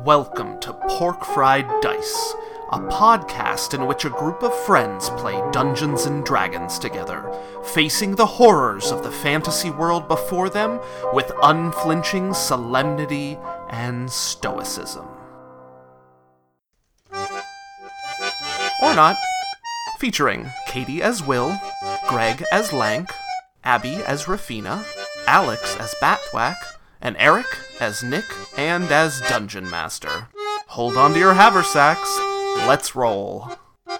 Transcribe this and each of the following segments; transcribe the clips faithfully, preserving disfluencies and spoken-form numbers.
Welcome to Pork Fried Dice, a podcast in which a group of friends play Dungeons and Dragons together, facing the horrors of the fantasy world before them with unflinching solemnity and stoicism. Or not. Featuring Katie as Will, Greg as Lank, Abby as Rafina, Alex as Batthwack, and Eric as Nick and as Dungeon Master. Hold on to your haversacks. Let's roll.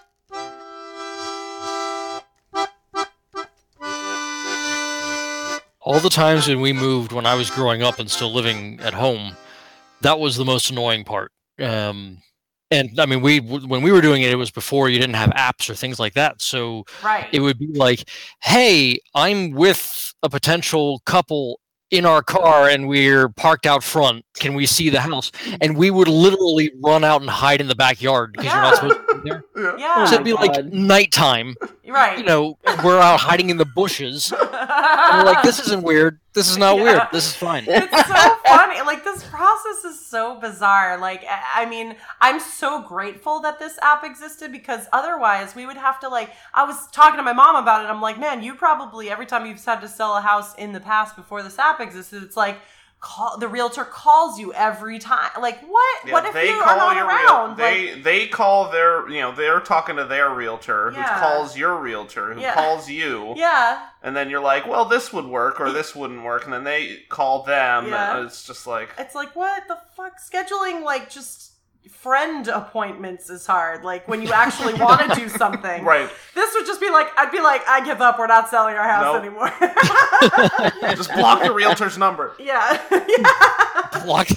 All the times when we moved when I was growing up and still living at home, that was the most annoying part. Um, and I mean, we when we were doing it, it was before you didn't have apps or things like that. So right. It would be like, hey, I'm with a potential couple in our car and we're parked out front. Can we see the house? And we would literally run out and hide in the backyard because yeah. you're not supposed to be there. Yeah. So it'd be like nighttime. Right. You know, we're out hiding in the bushes. And we're like, this isn't weird. This is not yeah. weird. This is fine. It's so funny. Like, this process is so bizarre. Like, I mean, I'm so grateful that this app existed because otherwise we would have to, like, I was talking to my mom about it. I'm like, man, you probably, every time you've had to sell a house in the past before this app existed, it's like, call, the realtor calls you every time. Like, what? Yeah, what if they you call are not your around? Real, they like, they call their, you know, they're talking to their realtor who Yeah. calls your realtor who Yeah. calls you. yeah. And then you're like, well, this would work or this wouldn't work. And then they call them. Yeah. And it's just like... It's like, what the fuck? Scheduling, like, just friend appointments is hard. Like, when you actually want to do something. Right. This would just be like, I'd be like, I give up. We're not selling our house Nope. anymore. Just block the realtor's number. Yeah. yeah. Block.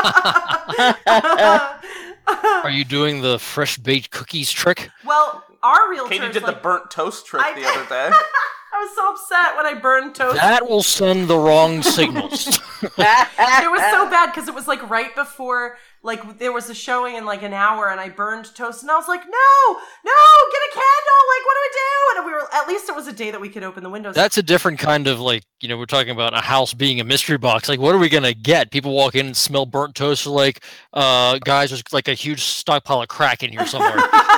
Are you doing the fresh baked cookies trick? Well, our realtor. Katie did like, the burnt toast trick I- the other day. I was so upset when I burned toast. That will send the wrong signals. It was so bad because it was like right before, like there was a showing in like an hour, and I burned toast, and I was like, no, no, get a candle. Like, what do we do? And we were at least it was a day that we could open the windows. That's a different kind of, like, you know, we're talking about a house being a mystery box. Like, what are we going to get? People walk in and smell burnt toast. They're like, uh, guys, there's like a huge stockpile of crack in here somewhere.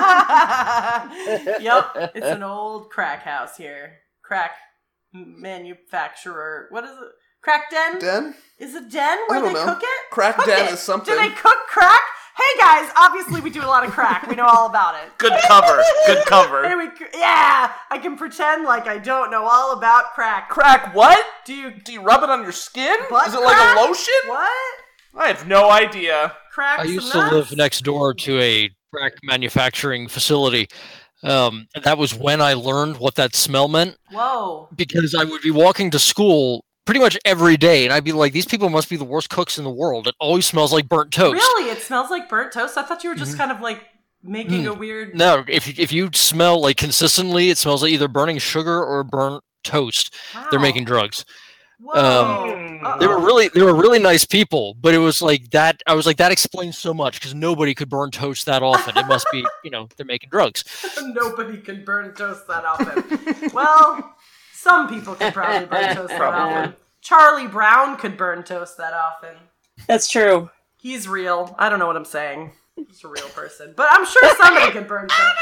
Yep, it's an old crack house here. Crack manufacturer. What is it? Crack den? Den? Is it den where I don't they know. cook it? Crack Cook den it. is something. Do they cook crack? Hey guys, obviously we do a lot of crack. We know all about it. Good cover. Good cover. Here we, yeah, I can pretend like I don't know all about crack. Crack what? Do you Do you rub it on your skin? butt Is it like crack? a lotion? What? I have no idea. Crack I some used to nuts? live next door to a crack manufacturing facility. Um, and that was when I learned what that smell meant, Whoa. because I would be walking to school pretty much every day, and I'd be like, these people must be the worst cooks in the world. It always smells like burnt toast. Really? It smells like burnt toast? I thought you were just Mhm. kind of like making Mm. a weird... No, if you- if you smell like consistently, it smells like either burning sugar or burnt toast. Wow. They're making drugs. Whoa. Um, Uh-oh. They were really they were really nice people, but it was like that. I was like, that explains so much because nobody could burn toast that often. It must be, you know, they're making drugs. Nobody can burn toast that often. Well, some people can probably burn toast that Probably. often. Charlie Brown could burn toast that often. That's true. He's real. I don't know what I'm saying. He's a real person. But I'm sure somebody could burn toast.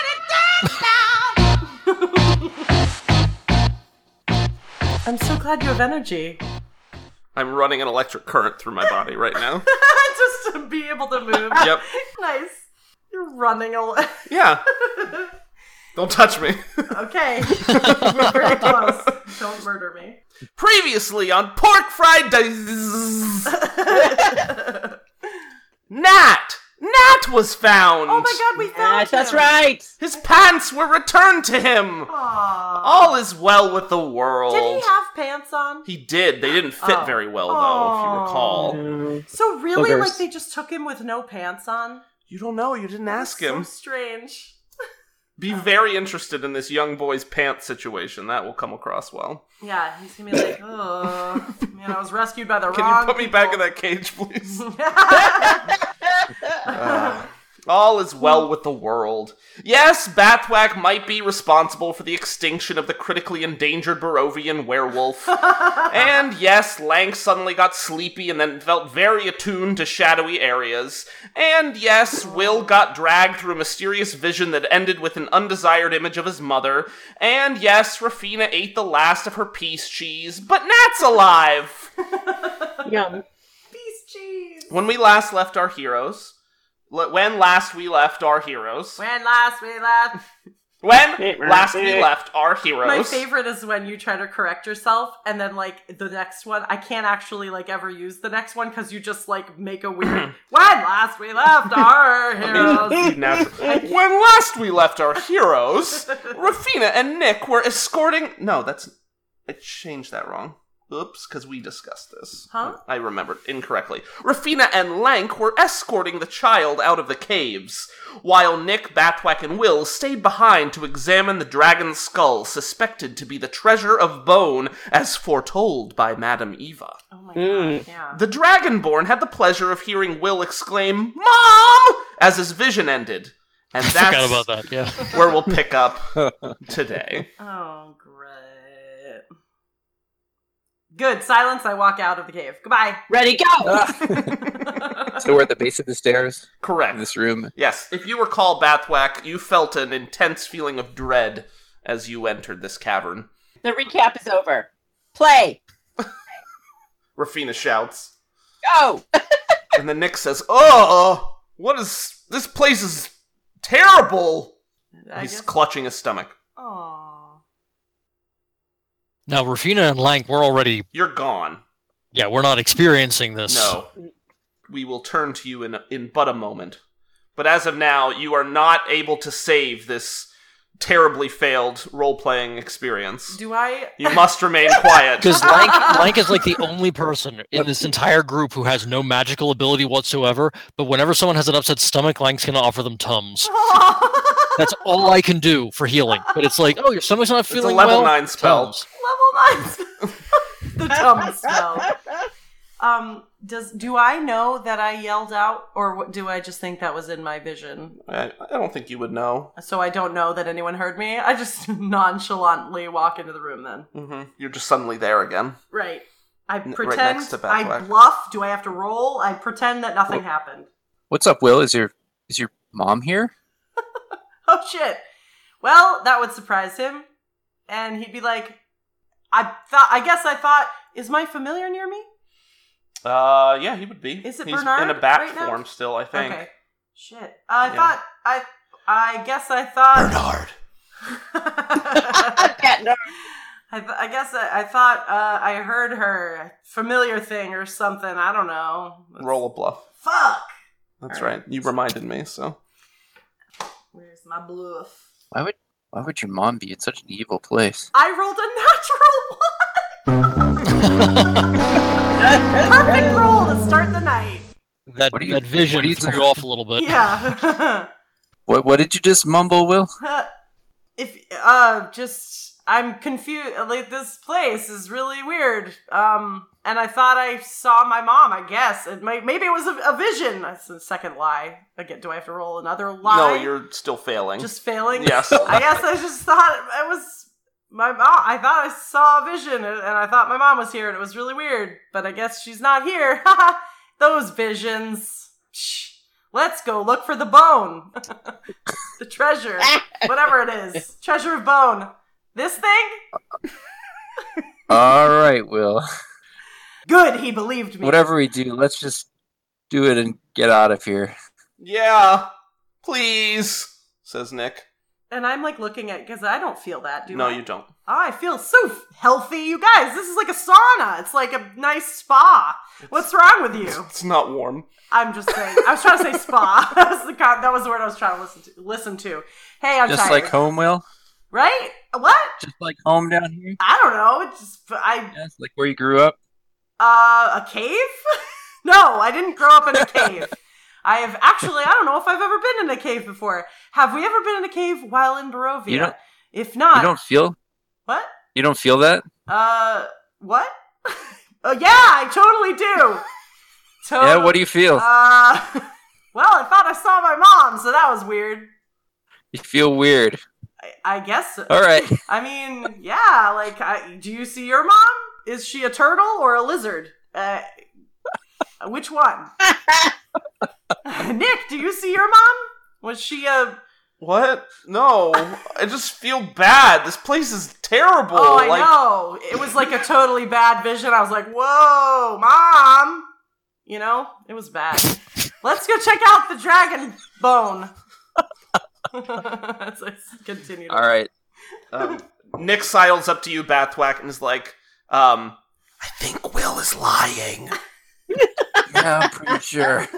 I'm so glad you have energy. I'm running an electric current through my body right now. Just to be able to move. Yep. Nice. You're running a... Yeah. Don't touch me. Okay. We're very close. Don't murder me. Previously on Pork Fried Dice. Nat! Nat was found! Oh my god, we found Yes, that's him. right. His pants were returned to him! Aww. All is well with the world. Did he have pants on? He did. They didn't fit Oh. very well, though, if you Oh. recall. Mm. So really, Boogers. like, they just took him with no pants on? You don't know. You didn't ask So him. strange. Be very interested in this young boy's pants situation. That will come across well. Yeah, he's gonna be like, oh, man, I was rescued by the Can wrong you put me back in people." that cage, please? Uh, All is well with the world. Yes, Bathwack might be responsible for the extinction of the critically endangered Barovian werewolf. And yes, Lank suddenly got sleepy and then felt very attuned to shadowy areas. And yes, Will got dragged through a mysterious vision that ended with an undesired image of his mother. And yes, Rafina ate the last of her peace cheese, but Nat's alive! Yum. Peace cheese. When we last left our heroes... When last we left our heroes... When last we left. When last we left our heroes... My favorite is when you try to correct yourself, and then, like, the next one, I can't actually, like, ever use the next one, because you just, like, make a weird, when last we left our heroes. When last we left our heroes, Rafina and Nick were escorting... No, that's... I changed that wrong. Oops, because we discussed this. Huh? I remembered incorrectly. Rafina and Lank were escorting the child out of the caves, while Nick, Bathwack, and Will stayed behind to examine the dragon's skull, suspected to be the treasure of bone, as foretold by Madame Eva. Oh my Mm. god, yeah. The Dragonborn had the pleasure of hearing Will exclaim, "Mom!" as his vision ended. And I that's forgot about that, yeah. where we'll pick up today. Oh, great. Good. Silence. I walk out of the cave. Goodbye. Ready, go! So we're at the base of the stairs in Correct. this room. Yes, if you recall Bathwack, you felt an intense feeling of dread as you entered this cavern. The recap is over. Play! Rafina shouts. Go! And then Nick says, "Oh, what is... This place is terrible!" I He's guess- clutching his stomach. Aw. Now, Rafina and Lank, we're already, You're gone. yeah, we're not experiencing this. No. We will turn to you in, in but a moment. But as of now, you are not able to save this terribly failed role-playing experience. Do I? You must remain quiet. Because Lank, Lank is like the only person in this entire group who has no magical ability whatsoever, but whenever someone has an upset stomach, Lank's going to offer them Tums. That's all I can do for healing. But it's like, oh, your stomach's not It's a feeling level well? nine spell. Tums. Level nine. spell. The dumb spell. Um. Does do I know that I yelled out, or what, do I just think that was in my vision? I, I don't think you would know. So I don't know that anyone heard me. I just nonchalantly walk into the room. Then Mm-hmm. You're just suddenly there again. right. I N- right pretend. next to I Bathwack. bluff. Do I have to roll? I pretend that nothing happened. What's up, Will? Is your is your mom here? Oh shit. Well, that would surprise him, and he'd be like, "I thought. I guess I thought. Is my familiar near me? Uh, yeah, he would be. Is it He's Bernard in a bat right now? form still, I think. Okay. Shit. I Yeah. thought. I. I guess I thought. Bernard. Cat nerd. I, th- I guess I, I thought uh, I heard her familiar thing or something. I don't know. Roll a bluff. Fuck. That's All right. right. You reminded me, so. Where's my bluff? Why would why would your mom be in such an evil place? I rolled a natural one. Perfect roll to start the night. That, What do you- that vision what do you threw think? you off a little bit. Yeah. What what did you just mumble, Will? if uh, just I'm confused. Like this place is really weird. Um, and I thought I saw my mom. I guess it might. Maybe it was a, a vision. That's the second lie. Again, do I have to roll another lie? No, you're still failing. just failing. Yes. I guess I just thought it was my mom. I thought I saw a vision, and I thought my mom was here, and it was really weird. But I guess she's not here. Those visions. Shh. Let's go look for the bone. The treasure. Whatever it is. Treasure of bone. This thing? All right, Will. Good, he believed me. Whatever we do, let's just do it and get out of here. Yeah. Please, says Nick. And I'm like looking at, because I don't feel that, do No, I? you don't. Oh, I feel so f- healthy, you guys. This is like a sauna. It's like a nice spa. What's wrong with you? It's not warm. I'm just saying. I was trying to say spa. that was the con- that was the word I was trying to listen to. Listen to. Hey, I'm Just tired. like home, Will. Right? What? Just like home down here. I don't know. It's just I Yes, like where you grew up. uh a cave? No, I didn't grow up in a cave. I have actually. I don't know if I've ever been in a cave before. Have we ever been in a cave while in Barovia? You don't- If not, You don't feel what? you don't feel that? Uh, what? Oh yeah, I totally do. Totally. Yeah. What do you feel? Uh, Well, I thought I saw my mom, so that was weird. You feel weird. I, I guess. So. All right. I mean, yeah, like, I, do you see your mom? Is she a turtle or a lizard? Uh, which one? Nick, do you see your mom? Was she a... What? No, I just feel bad. This place is terrible. Oh, I like, know. It was like a totally bad vision. I was like, whoa, Mom! You know? It was bad. Let's go check out the dragon bone. As I continue. All right. Um, Nick sidles up to you, Bathwack, and is like, um, I think Will is lying. Yeah, I'm pretty sure.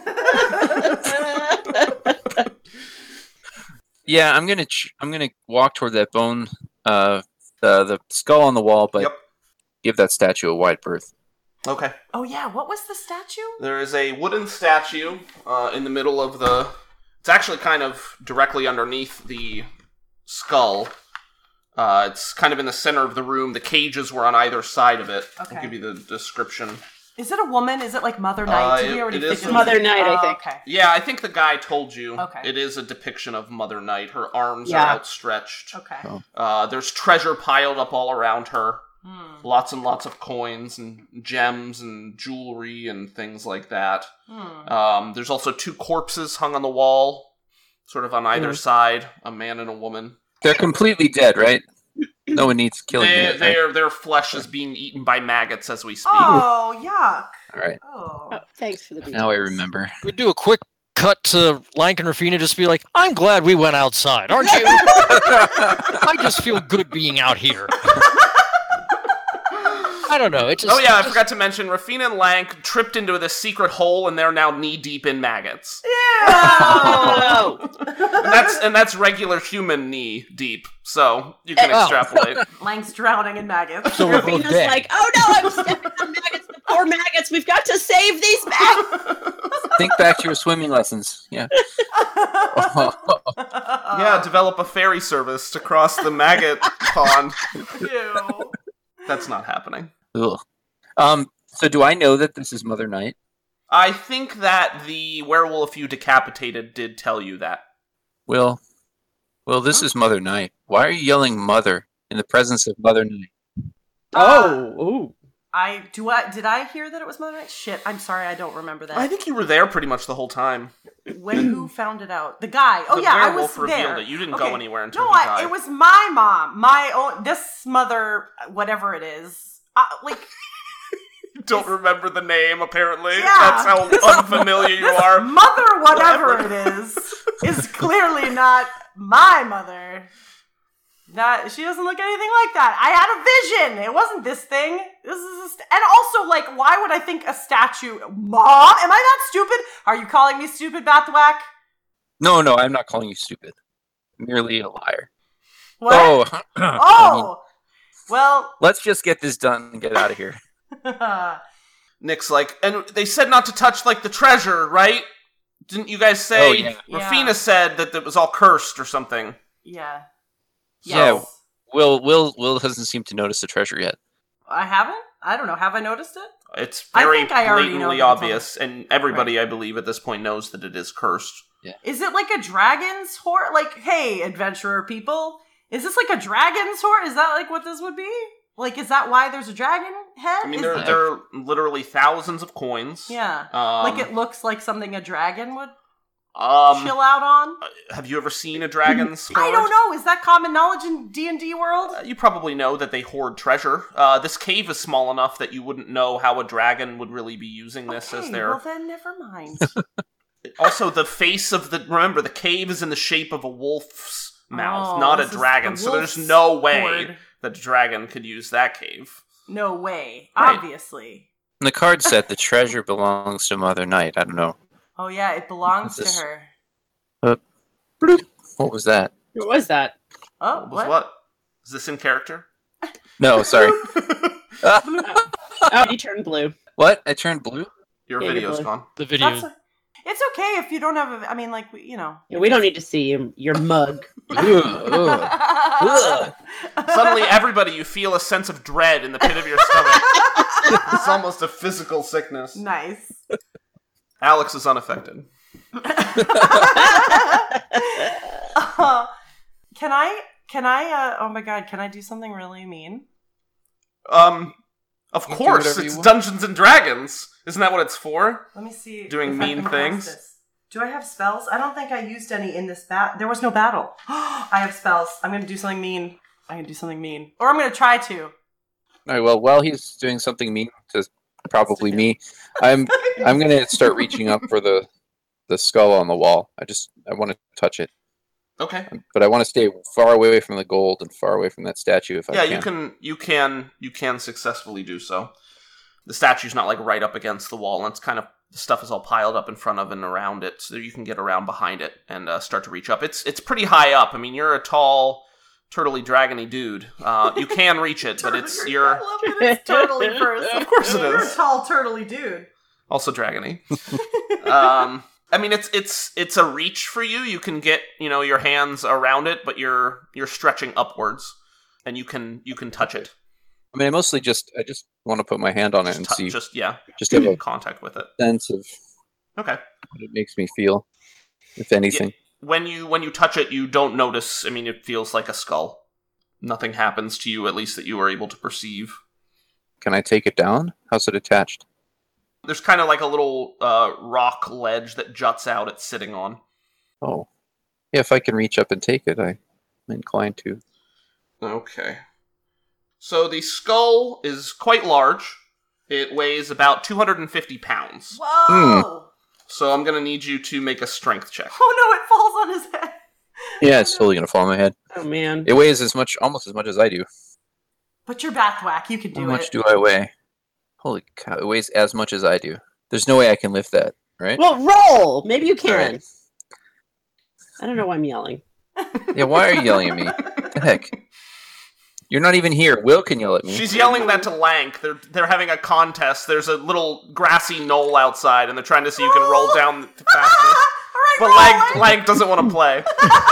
Yeah, I'm gonna ch- I'm gonna walk toward that bone, uh, the the skull on the wall, but Yep. give that statue a wide berth. Okay. Oh, yeah. What was the statue? There is a wooden statue uh, in the middle of the... It's actually kind of directly underneath the skull. Uh, it's kind of in the center of the room. The cages were on either side of it. Okay. I'll give you the description. Is it a woman? Is it like Mother Night? Uh, Did we it- already it is figure a- this Mother Night, I out? think. Okay. Yeah, I think the guy told you. Okay. It is a depiction of Mother Night. Her arms Yeah. are outstretched. Okay. Oh. Uh, there's treasure piled up all around her. Hmm. Lots and lots of coins and gems and jewelry and things like that. Hmm. Um, there's also two corpses hung on the wall, sort of on either Mhm. side, a man and a woman. They're completely dead, right? No one needs killing They, them. Right? their, their flesh is being eaten by maggots as we speak. Oh, yuck. All right. Oh. Oh, thanks for the details. Now I remember. We do a quick cut to Lank and Rafina, just be like, I'm glad we went outside, aren't you? I just feel good being out here. I don't know. It just, Oh yeah, I just- forgot to mention, Rafina and Lank tripped into this secret hole and they're now knee-deep in maggots. Oh, And that's, and that's regular human knee-deep, so you can Oh. extrapolate. Lank's drowning in maggots. So we're both Rafina's dead. like, oh no, I'm stepping on maggots. The poor maggots. We've got to save these maggots. Think back to your swimming lessons. Yeah. Yeah, develop a ferry service to cross the maggot pond. Ew. That's not happening. Ugh. Um. So do I know that this is Mother Night? I think that the werewolf you decapitated did tell you that. Well, well, this is Mother Night. Why are you yelling "Mother" in the presence of Mother Night? Oh, ooh. I do. I did I hear that it was Mother Night? Shit. I'm sorry. I don't remember that. I think you were there pretty much the whole time. When who found it out? The guy. Oh the yeah, I was werewolf revealed there. it. You didn't Okay. go anywhere until No, he I, died. it was my mom. My own. This mother, whatever it is. Uh, like Don't remember the name, apparently. Yeah. That's how unfamiliar you this are. mother, whatever Whatever. it is, is clearly not my mother. Not. She doesn't look anything like that. I had a vision. It wasn't this thing. This is. A st- and also, like, why would I think a statue? Ma? Am I that stupid? Are you calling me stupid, Bathwack? No, no, I'm not calling you stupid. Merely a liar. What? Oh. I mean, Oh. Well. let's just get this done and get out of here. Nick's like, and they said not to touch, like, the treasure, right? Didn't you guys say? Oh, yeah. Rafina Yeah. said that it was all cursed or something. Yeah. Yeah. Yes. Will, Will, Will doesn't seem to notice the treasure yet. I haven't? I don't know. Have I noticed it? It's I very think I already know blatantly that it's obvious, and everybody, I believe, at this point knows that it is cursed. Is it like a dragon's horn? Like, hey, adventurer people, is this like a dragon's horn? Is that like what this would be? Like, is that why there's a dragon head? I mean, Is there, it- there are literally thousands of coins. yeah. Um, like it looks like something a dragon would um, chill out on. have you ever seen a dragon's sword? I don't know. Is that common knowledge in D and D world? Uh, you probably know that they hoard treasure. Uh, this cave is small enough that you wouldn't know how a dragon would really be using this as Okay, their... well then, never mind. Also, the face of the... Remember, the cave is in the shape of a wolf's mouth, Oh, not a this is dragon, the so there's wolf's no way hoard. that a dragon could use that cave. No way. Right. Obviously. And the card said the treasure belongs to Mother Night. I don't know. Oh yeah, it belongs to This- her. Bloop. What was that? What was that? Oh, Was what? what? Is this in character? No, sorry. Oh, you turned blue. What? I turned blue? Your Yeah, you're video's blue. gone. the video. That's a- it's okay if you don't have a. I mean, like we- you know. Yeah, we don't need to see your, your mug. Ugh, ugh. Ugh. Suddenly, everybody, you feel a sense of dread in the pit of your stomach. It's almost a physical sickness. Nice. Alex is unaffected. uh, can I? Can I? Uh, oh my god! Can I do something really mean? Um, of You can do course, whatever it's you want. Dungeons and Dragons. Isn't that what it's for? Let me see. Doing if I mean can cast things? this. Do I have spells? I don't think I used any in this bat. There was no battle. I have spells. I'm gonna do something mean. I'm gonna do something mean, or I'm gonna try to. All right. Well, while he's doing something mean to probably me, I'm I'm gonna start reaching up for the the skull on the wall. I just I want to touch it, Okay. but I want to stay far away from the gold and far away from that statue if Yeah, I can. you can. You can. You can successfully do so. The statue's not like right up against the wall, and it's kind of the stuff is all piled up in front of and around it, so you can get around behind it and uh, start to reach up. It's it's pretty high up. I mean, you're a tall, turtly, dragony dude. Uh, you can reach it, but it's I you're love it. It's turtly first. of course it You're a is tall, turtly dude. also dragony. um, I mean, it's it's it's a reach for you. You can get you know your hands around it, but you're you're stretching upwards, and you can you can touch it. I mean, I mostly just I just want to put my hand on it and Just, tou- see, just yeah, just have a contact with it. sense of Okay. what it makes me feel, if anything. When you when you touch it, you don't notice. I mean, it feels like a skull. Nothing happens to you, at least that you are able to perceive. Can I take it down? How's it attached? There's kind of like a little uh, rock ledge that juts out. It's sitting on. Oh, yeah. If I can reach up and take it, I'm inclined to. Okay. So the skull is quite large. It weighs about two hundred fifty pounds. Whoa! So I'm gonna need you to make a strength check. Oh no! It falls on his head. Yeah, it's totally gonna fall on my head. Oh man. It weighs as much, almost as much as I do. But you're Bathwack. You can do How much it. do I weigh? Holy cow! It weighs as much as I do. There's no way I can lift that, right? Well, roll. Maybe you can. Alright. I don't know why I'm yelling. Yeah, why are you yelling at me? What the heck? You're not even here. Will can yell at me. She's yelling that to Lank. They're they're having a contest. There's a little grassy knoll outside, and they're trying to see who can roll down the fastest. All right, But roll Lank, it. Lank doesn't want to play.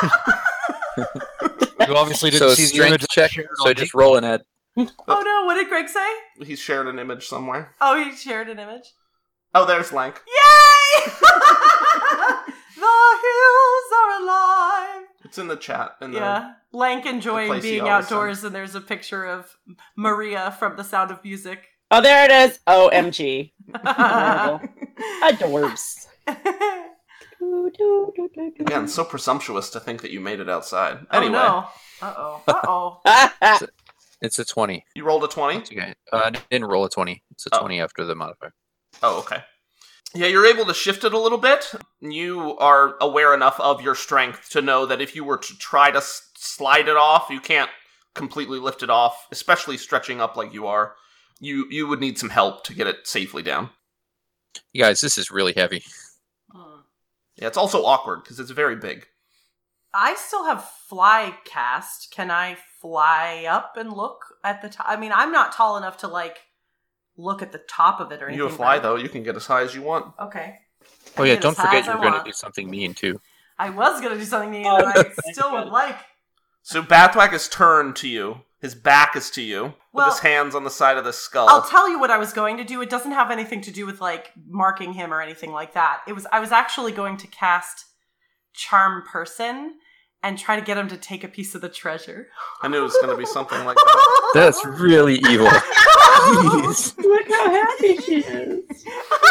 You obviously didn't So see the image strength check. shared So I on just Discord. roll an ad. Oh no! What did Greg say? He's shared an image somewhere. Oh, he shared an image. Oh, there's Lank. Yay! The hills are alive. It's in the chat. In the, Yeah, Lank the enjoying place he being always outdoors, and there's a picture of Maria from The Sound of Music. Oh, there it is. O M G. Adorable. Adorbs. Again, so presumptuous to think that you made it outside. Oh Anyway, no! Uh oh! Uh oh! It's a twenty. you rolled a twenty? It's okay. Uh, I didn't roll a twenty. It's a Oh. twenty after the modifier. Oh, okay. Yeah, you're able to shift it a little bit. You are aware enough of your strength to know that if you were to try to s- slide it off, you can't completely lift it off, especially stretching up like you are. You you would need some help to get it safely down. You guys, this is really heavy. Yeah, it's also awkward because it's very big. I still have fly cast. Can I fly up and look at the top? I mean, I'm not tall enough to like look at the top of it or anything. You have fly but- though. You can get as high as you want. Okay. Oh I yeah, get don't as high forget as you're I going to want. do something mean too. I was gonna do something mean, Oh, but I thank still would God. like. So Bathwack is turned to you. His back is to you, Well, with his hands on the side of the skull. I'll tell you what I was going to do. It doesn't have anything to do with like marking him or anything like that. It was I was actually going to cast Charm Person and try to get him to take a piece of the treasure. I knew it was going to be something like that. That's really evil. Jeez. Look how happy she is.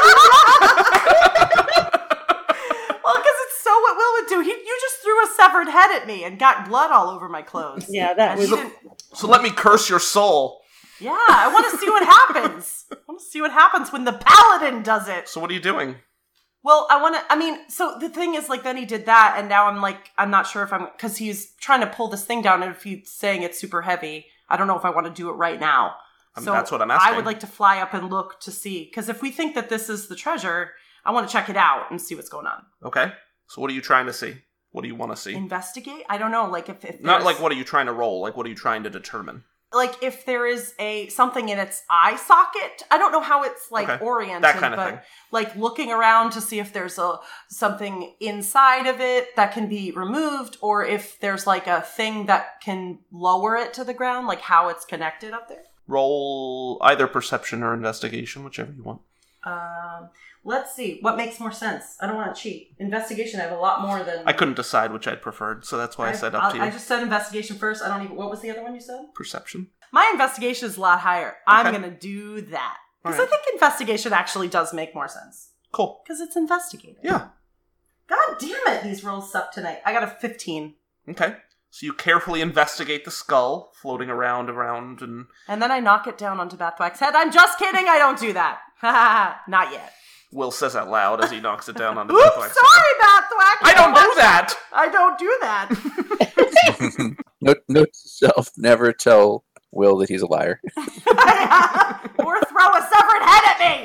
Well, because it's so what Will would do. He, you just threw a severed head at me and got blood all over my clothes. Yeah, that And was. he didn't- So let me curse your soul. yeah, I want to see what happens. I want to see what happens when the paladin does it. So what are you doing? Well, I want to, I mean, so the thing is, like, then he did that, and now I'm like, I'm not sure if I'm, because he's trying to pull this thing down, and if he's saying it's super heavy, I don't know if I want to do it right now. I mean, So that's what I'm asking. I would like to fly up and look to see, because if we think that this is the treasure, I want to check it out and see what's going on. Okay. So what are you trying to see? What do you want to see? Investigate? I don't know, like, if, if Not there's- like what are you trying to roll? Like what are you trying to determine? like if there is a something in its eye socket. I don't know how it's like Okay. oriented, That kind of but thing. like looking around to see if there's a something inside of it that can be removed, or if there's like a thing that can lower it to the ground, like how it's connected up there. Roll either perception or investigation, whichever you want. Um, Let's see. What makes more sense? I don't want to cheat. Investigation, I have a lot more than... I couldn't decide which I'd preferred, so that's why I, I said up I'll, to you. I just said investigation first. I don't even... What was the other one you said? Perception. My investigation is a lot higher. Okay. I'm going to do that. Because right. I think investigation actually does make more sense. Cool. Because it's investigating. Yeah. God damn it, these rolls suck tonight. I got a fifteen. Okay. So you carefully investigate the skull, floating around, around, and... And then I knock it down onto Bathwack's head. I'm just kidding, I don't do that. Not yet. Will says out loud as he knocks it down onto Oops, Bathwack's sorry, Bathwack! I don't do that! I don't do that. note, note to self, never tell Will that he's a liar. Or throw a severed head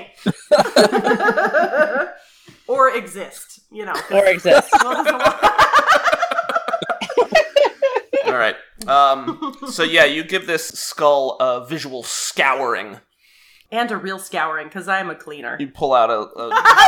at me! Or exist, you know. Or exist. All right. Um, so yeah, you give this skull a visual scouring. And a real scouring, because I'm a cleaner. You pull out a, a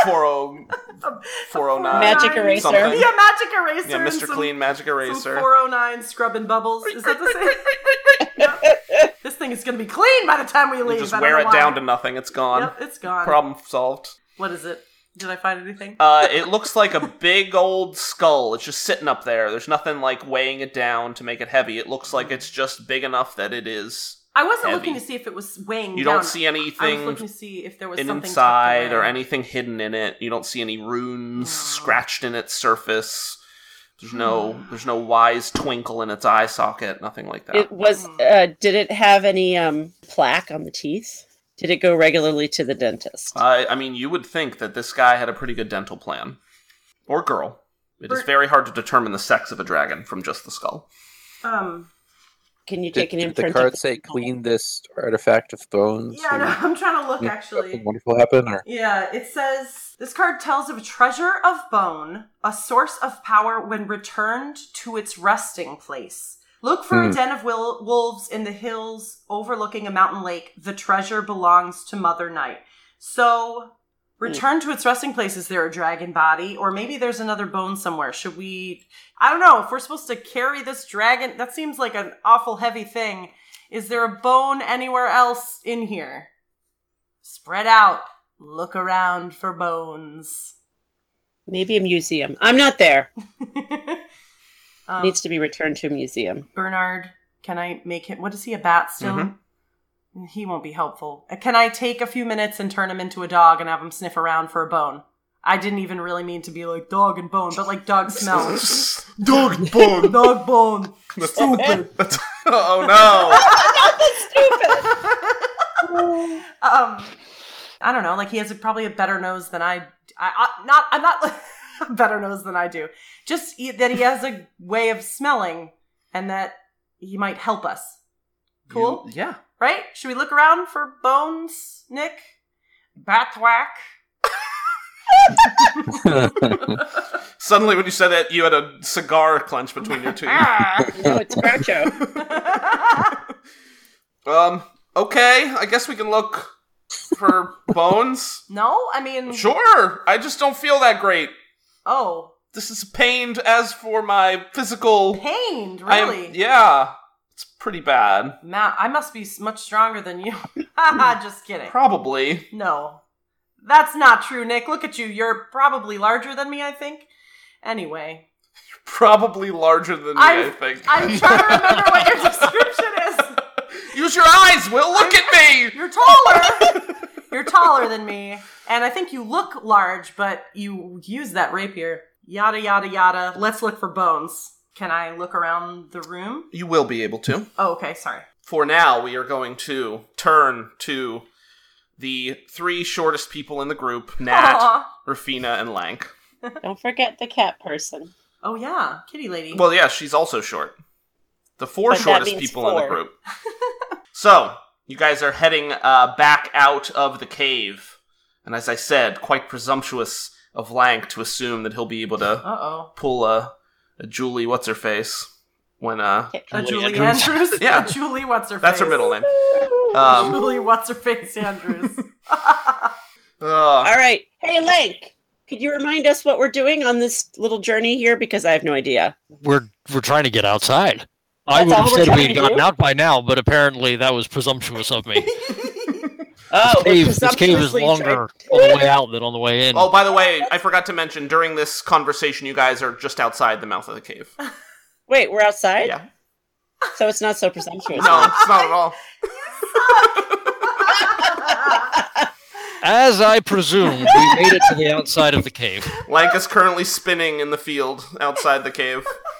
four oh nine. Magic eraser. Something. Yeah, magic eraser. Yeah, Mister Clean magic eraser. four oh nine scrubbing bubbles. Is that the same? Yep. This thing is going to be clean by the time we leave. You just I don't wear know it why. down to nothing. It's gone. Yep, it's gone. Problem solved. What is it? Did I find anything? Uh, it looks like a big old skull. It's just sitting up there. There's nothing like weighing it down to make it heavy. It looks like it's just big enough that it is I wasn't heavy. looking to see if it was weighing You down. don't see I anything was looking to see if there was something tucked inside or away. anything hidden in it. You don't see any runes Oh. scratched in its surface. There's no there's no wise twinkle in its eye socket. Nothing like that. It was. Uh, did it have any um, plaque on the teeth? Did it go regularly to the dentist? I, I mean, you would think that this guy had a pretty good dental plan. Or girl. It is Bert- very hard to determine the sex of a dragon from just the skull. Um. Can you Did, take an did imprint? the card of say clean this artifact of bones? Yeah, no, or I'm trying to look something actually. wonderful happen? Or Yeah, it says this card tells of a treasure of bone, a source of power when returned to its resting place. Look for Hmm. a den of wil- wolves in the hills overlooking a mountain lake. The treasure belongs to Mother Night. So, return to its resting place. Is there a dragon body? Or maybe there's another bone somewhere. Should we... I don't know. If we're supposed to carry this dragon... That seems like an awful heavy thing. Is there a bone anywhere else in here? Spread out. Look around for bones. Maybe a museum. I'm not there. um, Needs to be returned to a museum. Bernard, can I make him... What is he, a bat still? Mhm. He won't be helpful. Uh, Can I take a few minutes and turn him into a dog and have him sniff around for a bone? I didn't even really mean to be like dog and bone, but like dog smell. Dog bone. Dog bone. Stupid. That's, oh no. um, I don't know. Like he has a, probably a better nose than I. I, I not. I'm not a better nose than I do. Just he- that he has a way of smelling, and that he might help us. Cool, You- yeah. right? Should we look around for bones, Nick? Bathwack. Suddenly, when you said that, you had a cigar clenched between your teeth. Ah. No, it's Groucho. um. Okay. I guess we can look for bones. No, I mean, Sure. I just don't feel that great. oh, This is pained. As for my physical, pained, I am- really. yeah, it's pretty bad. Matt, I must be s- much stronger than you. Just kidding. Probably. No. That's not true, Nick. Look at you. You're probably larger than me, I think. Anyway. Probably larger than me, I I'm- think. I'm trying to remember what your description is. Use your eyes, Will. Look at me. You're taller. You're taller than me. And I think you look large, but you use that rapier. Yada, yada, yada. Let's look for bones. Can I look around the room? You will be able to. Oh, okay. Sorry. For now, we are going to turn to the three shortest people in the group, Nat, Aw. Rafina, and Lank. Don't forget the cat person. Oh, yeah. Kitty lady. Well, yeah, she's also short. The four But that shortest means people in the four. group. So, you guys are heading uh, back out of the cave. And as I said, quite presumptuous of Lank to assume that he'll be able to Uh-oh. pull a, a Julie what's-her-face when, uh... A Julie Julie Andrews. Andrews? Yeah. A Julie what's her That's face? her middle name. Um, Julie what's her face Andrews. uh, All right. Hey, Link, could you remind us what we're doing on this little journey here? Because I have no idea. We're we're trying to get outside. I That's would all have we're said trying we to had gotten do? out by now, but apparently that was presumptuous of me. Oh, cave, we're this cave is presumptuously longer trying- on the way out than on the way in. Oh, by the way, I forgot to mention, during this conversation, you guys are just outside the mouth of the cave. Wait, we're outside? Yeah. So it's not so presumptuous. No, it's not at all. As I presumed, we made it to the outside of the cave. Lank is currently spinning in the field outside the cave.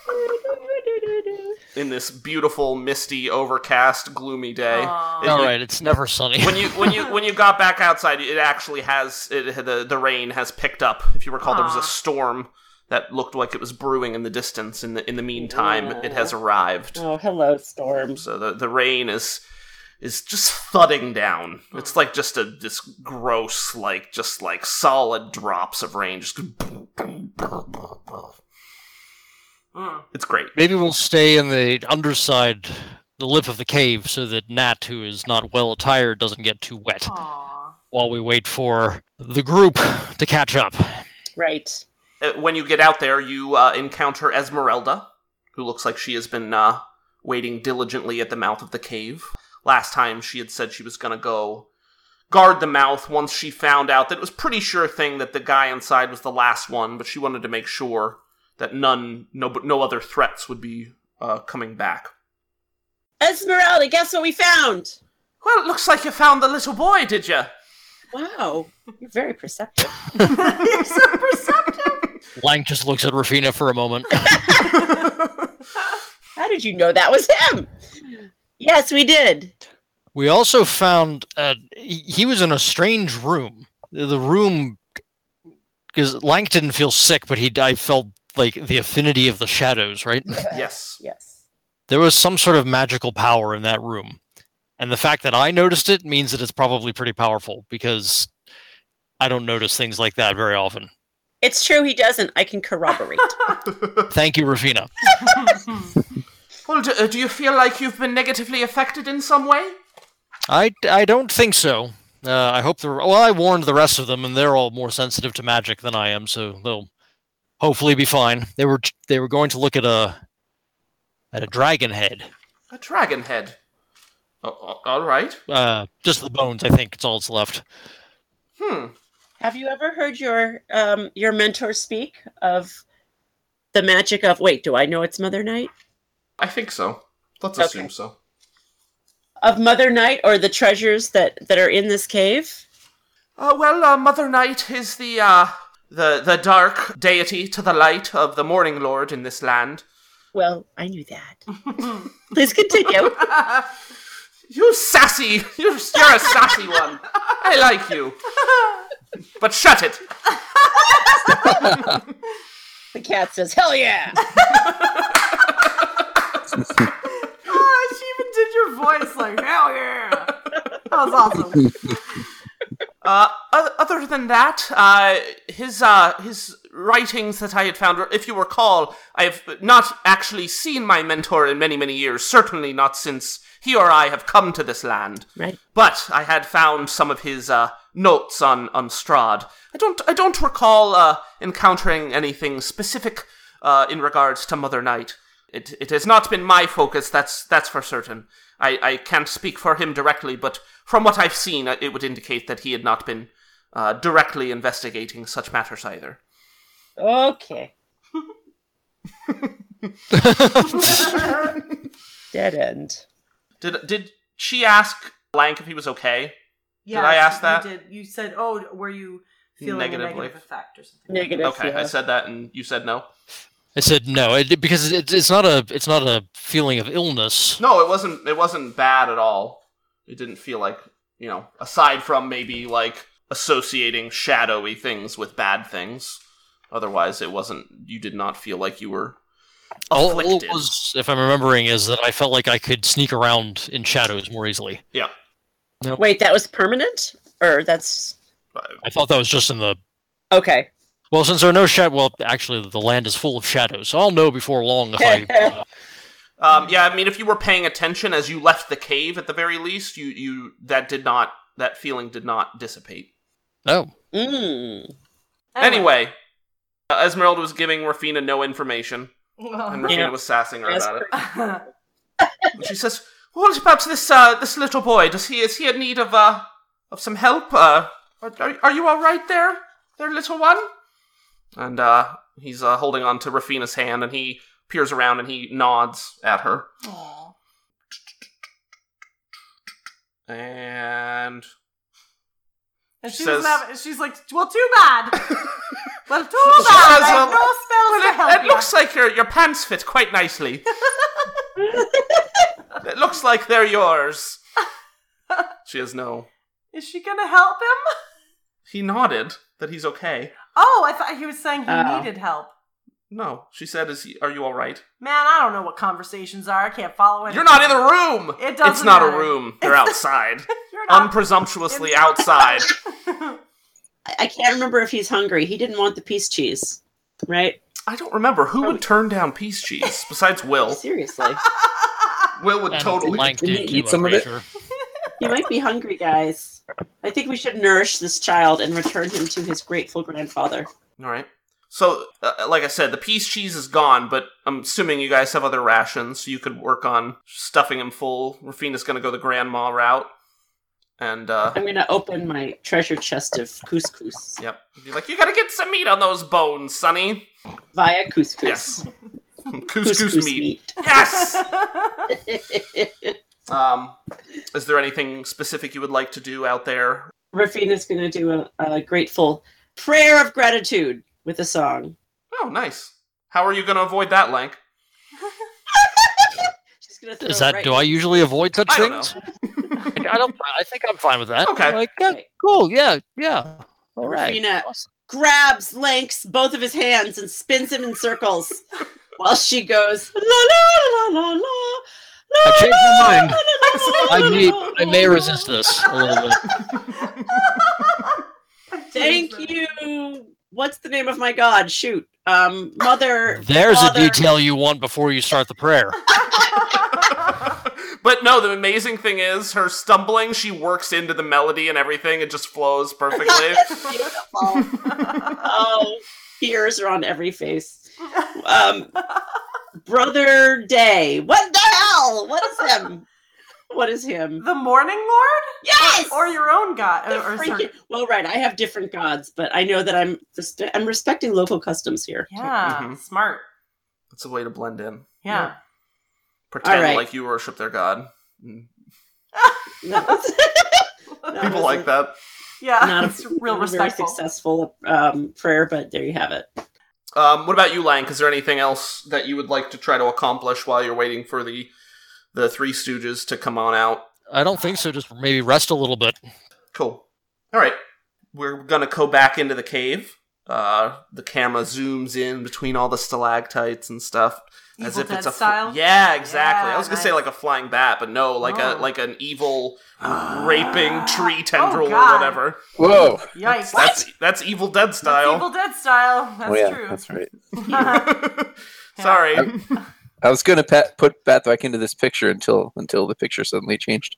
In this beautiful, misty, overcast, gloomy day. Aw. It- All right, it's never sunny. When you when you when you got back outside, it actually has it, the the rain has picked up. If you recall, there was Aw. a storm that looked like it was brewing in the distance. In the in the meantime, it has arrived. Oh, hello, Storm. So the the rain is is just thudding down. It's like just a this gross, like just like solid drops of rain. Just Mm. it's great. Maybe we'll stay in the underside, the lip of the cave, so that Nat, who is not well attired, doesn't get too wet Aw. while we wait for the group to catch up. Right. Uh, When you get out there, you uh, encounter Esmeralda, who looks like she has been uh, waiting diligently at the mouth of the cave. Last time she had said she was going to go guard the mouth once she found out that it was pretty sure thing that the guy inside was the last one, but she wanted to make sure that none, no, no other threats would be uh, coming back. Esmeralda, guess what we found? Well, it looks like you found the little boy, did you? Wow, you're very perceptive. You're so perceptive. Lank just looks at Rafina for a moment. How did you know that was him? Yes, we did. We also found uh, he he was in a strange room. The room, because Lank didn't feel sick, but he I felt like the affinity of the shadows, right? Yes. Yes. There was some sort of magical power in that room. And the fact that I noticed it means that it's probably pretty powerful, because I don't notice things like that very often. It's true he doesn't. I can corroborate. Thank you, Rafina. Well, do, uh, do you feel like you've been negatively affected in some way? I, I don't think so. Uh, I hope the well. I warned the rest of them, and they're all more sensitive to magic than I am, so they'll hopefully be fine. They were they were going to look at a at a dragon head. A dragon head. Oh, all right. Uh, just the bones, I think. It's all that's left. Hmm. Have you ever heard your um your mentor speak of the magic of wait, do I know it's Mother Night? I think so. Let's Okay. assume so. Of Mother Night or the treasures that, that are in this cave? Uh, well, uh, Mother Night is the, uh, the, the dark deity to the light of the Morning Lord in this land. Well, I knew that. Please continue. You sassy! You're, you're a sassy one. I like you. But shut it. The cat says, hell yeah! Oh, she even did your voice like, hell yeah. That was awesome. Uh, o- other than that, uh, his, uh, his writings that I had found, if you recall, I have not actually seen my mentor in many, many years, certainly not since he or I have come to this land. Right. But I had found some of his, uh, notes on, on Strahd. I don't, I don't recall, uh, encountering anything specific, uh, in regards to Mother Night. It, it has not been my focus, that's, that's for certain. I, I can't speak for him directly, but from what I've seen, it would indicate that he had not been uh, directly investigating such matters either. Okay. Dead end. Did did she ask Blank if he was okay? Yes, I ask that? You, did. You said, oh, were you feeling Negatively. a negative effect or something? Negative. Okay, yeah. I said that, and you said no. I said no, it, because it's it's not a it's not a feeling of illness. No, it wasn't. It wasn't bad at all. It didn't feel like, you know, aside from maybe like associating shadowy things with bad things. Otherwise, it wasn't. You did not feel like you were All, all it afflicted. was, if I'm remembering, is that I felt like I could sneak around in shadows more easily. Yeah. Wait, that was permanent? Or that's... I thought that was just in the. Okay. Well, since there are no shadow, well, actually, the land is full of shadows, so I'll know before long if I. Uh, Um, yeah, I mean, if you were paying attention as you left the cave, at the very least, you you that did not that feeling did not dissipate. oh, Mm. Anyway, uh, Esmeralda was giving Rafina no information, Well, and Rafina Yeah. was sassing her As about it. yeah. And she says, "What about this uh, this little boy? Does he is he in need of uh of some help? Uh, are, are you all right there, there, little one? And uh, he's uh, holding on to Rafina's hand, and he peers around and he nods at her. Aww. And And She she says- doesn't have. She's like, well, too bad. Well, too She bad. says, I have um, no spells well, to it, help it you. looks like your your pants fit quite nicely. It looks like they're yours. She has no. Is she gonna help him? He nodded that he's okay. Oh, I thought he was saying he Oh. needed help. No, she said, "Is he, are you all right?" Man, I don't know what conversations are. I can't follow it. You're not in the room. It doesn't It's not matter. a room. They're outside, You're not. unpresumptuously in- outside. I I can't remember if he's hungry. He didn't want the piece cheese, right? I don't remember who would turn down peace cheese besides Will. Seriously. Will would And totally. Lank Can you did eat too, some I'm of pretty it? sure. He might be hungry, guys. I think we should nourish this child and return him to his grateful grandfather. All right. So, uh, like I said, the peace cheese is gone, but I'm assuming you guys have other rations, so you could work on stuffing him full. Rafina's going to go the grandma route. And, uh, I'm going to open my treasure chest of couscous yep. Be like, you got to get some meat on those bones, Sonny. via couscous. Yes. Couscous Couscous meat. Yes! Um, is there anything specific you would like to do out there? Rafina's going to do a, a grateful prayer of gratitude with a song. Oh, nice. How are you going to avoid that, Lank? She's gonna throw Is it that? right Do I usually avoid such I don't things? I don't. I think I'm fine with that. Okay. Like, yeah, cool. Yeah, yeah. All right. Rafina Awesome. grabs Lanks both of his hands and spins him in circles while she goes la la la la la. I changed my mind. I I may. I may resist this a little bit. Thank you. What's the name of my god? Shoot. Um, mother. There's father- a detail you want before you start the prayer. But no, the amazing thing is, her stumbling, she works into the melody and everything. It just flows perfectly. It's beautiful. Oh, tears are on every face. Um, Brother Day. What the hell? What is him? What is him? The Morning Lord? Yes. Or your own god? The Or, or freaking- sorry. well, right. I have different gods, but I know that I'm respe- I'm respecting local customs here. Yeah, Mhm. smart. It's a way to blend in. Yeah. Pretend All right. like you worship their god. Mm. No. People like that. Yeah, Not a, it's real not a very respectful. successful um, prayer, but there you have it. Um, what about you, Lank? Is there anything else that you would like to try to accomplish while you're waiting for the the Three Stooges to come on out? I don't think so. Just maybe rest a little bit. Cool. All right. We're going to go back into the cave. Uh, the camera zooms in between all the stalactites and stuff. Evil Dead it's a fl- style? Yeah, exactly. Yeah, I was gonna say nice. like a flying bat, but no, like a Oh. like an evil raping tree tendril or God. whatever. Whoa. Yikes. That's that's Evil Dead That's style. Evil Dead style. That's oh yeah, true. that's right. Sorry. I was gonna pat, put Bat back into this picture until until the picture suddenly changed.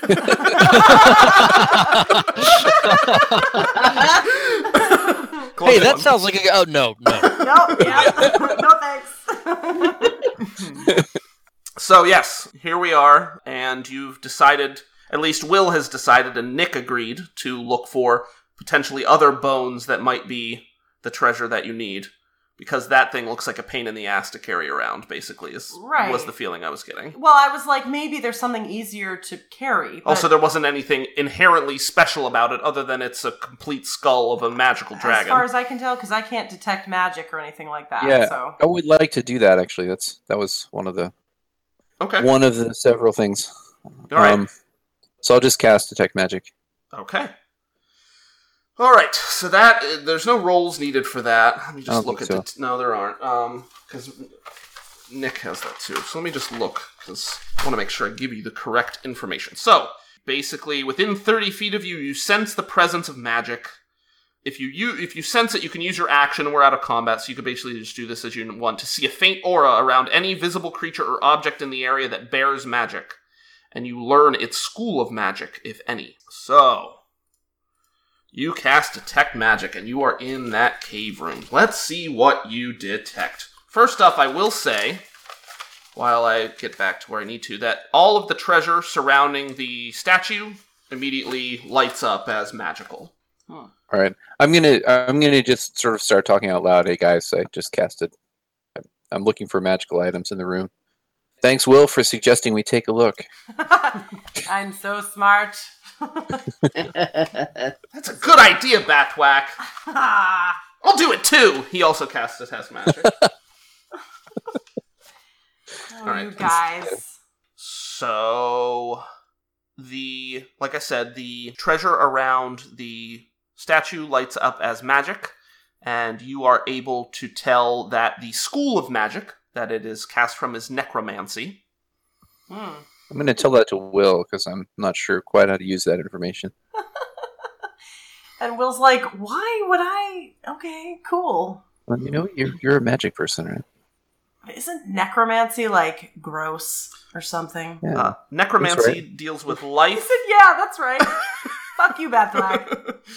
Hey, that sounds like a. Oh no, no. Nope, yeah. No thanks. So yes, here we are, and you've decided, at least Will has decided, and Nick agreed to look for potentially other bones that might be the treasure that you need, because that thing looks like a pain in the ass to carry around. Basically, is Right. was the feeling I was getting. Well, I was like, maybe there's something easier to carry. But Also, there wasn't anything inherently special about it, other than it's a complete skull of a magical dragon. as far as I can tell, because I can't detect magic or anything like that. Yeah. So I would like to do that actually. That's that was one of the okay, one of the several things. all right. Um, so I'll just cast detect magic. Okay. All right. So that uh, there's no rolls needed for that. Let me I just don't look at think the. T- no, there aren't. Um, because Nick has that too. So let me just look because I want to make sure I give you the correct information. So basically, within thirty feet of you, you sense the presence of magic. If you, you if you sense it, you can use your action, and we're out of combat, so you could basically just do this as you want to see a faint aura around any visible creature or object in the area that bears magic, and you learn its school of magic, if any. So. You cast Detect Magic, and you are in that cave room. Let's see what you detect. First off, I will say, while I get back to where I need to, that all of the treasure surrounding the statue immediately lights up as magical. All right, I'm gonna I'm gonna just sort of start talking out loud. Hey guys, I just casted. I'm looking for magical items in the room. Thanks, Will, for suggesting we take a look. I'm so smart. That's a good idea, Batwhack. I'll do it too. He also casts a test magic. Oh, All right. you guys. So, the like I said, the treasure around the statue lights up as magic, and you are able to tell that the school of magic that it is cast from is necromancy. Hmm. I'm gonna tell that to Will because I'm not sure quite how to use that information. And Will's like, why would I? Okay, cool. Well, you know, you're you're a magic person, right? Isn't necromancy like gross or something? Yeah. Uh, necromancy That's right. deals with He life. said, yeah, that's right. Fuck you, Batflag.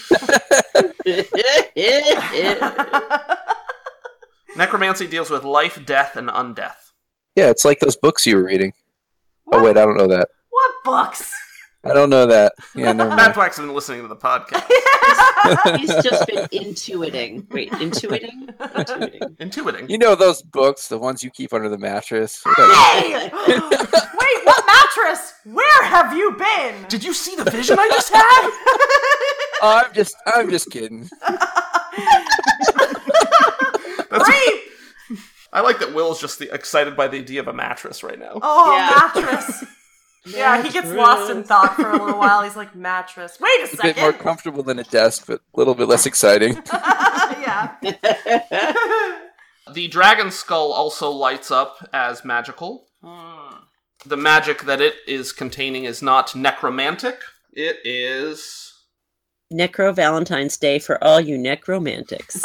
Necromancy deals with life, death, and undeath. Yeah, it's like those books you were reading. Oh wait, I don't know that. What books? I don't know that. Yeah, never mind. Batwhack's been listening to the podcast. He's just been intuiting. Wait, intuiting? Intuiting. Intuiting. You know those books, the ones you keep under the mattress. Whatever. Hey! Wait, what mattress? Where have you been? Did you see the vision I just had? Oh, I'm just, I'm just kidding. That's- Rape! I like that Will's just the, excited by the idea of a mattress right now. Oh, Yeah. mattress. Yeah, he gets lost in thought for a little while. He's like, mattress. Wait a It's a bit more second. comfortable than a desk, but a little bit less exciting. Yeah. The dragon skull also lights up as magical. The magic that it is containing is not necromantic. It is... Necro Valentine's Day for all you necromantics.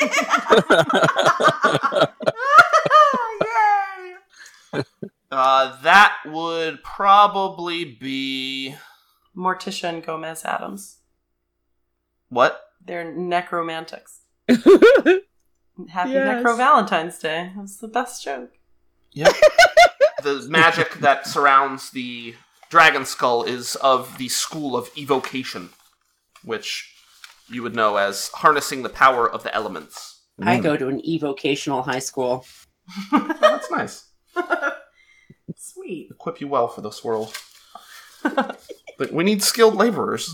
Yay! Uh, that would probably be... Morticia and Gomez Adams. What? They're necromantics. Happy Yes. Necro Valentine's Day. That's the best joke. Yep. The magic that surrounds the dragon skull is of the school of evocation, which you would know as harnessing the power of the elements. I go to an evocational high school. Oh, that's nice. Sweet. Equip you well for this world. But we need skilled laborers.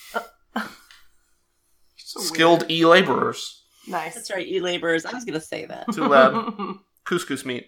So Skilled e-laborers. Nice. That's right, e-laborers. I was going to say that. Too bad. Couscous meat.